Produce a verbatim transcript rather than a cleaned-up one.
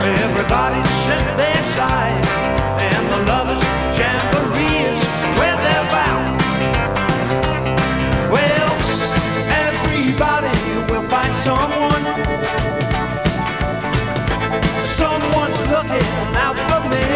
Everybody's set their side, and the lovers' jamboree is where they're bound. Well, everybody will find someone. Someone's looking out for me.